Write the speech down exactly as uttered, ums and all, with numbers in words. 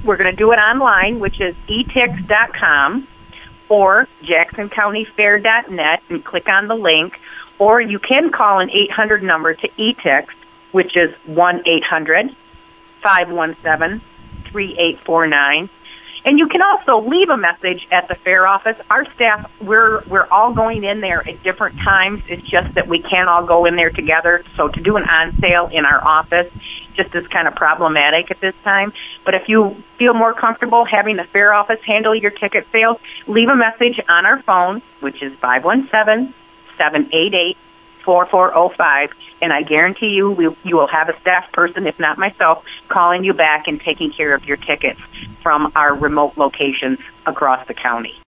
We're going to do it online, which is e tix dot com or jackson county fair dot net and click on the link. Or you can call an eight hundred number to E T I X, which is one eight hundred five one seven three eight four nine. And you can also leave a message at the fair office. Our staff, we're we're all going in there at different times. It's just that we can't all go in there together. So to do an on sale in our office just is kind of problematic at this time. But if you feel more comfortable having the fair office handle your ticket sales, leave a message on our phone, which is five one seven, seven eight eight, four four zero five, and I guarantee you we, you will have a staff person, if not myself, calling you back and taking care of your tickets from our remote locations across the county.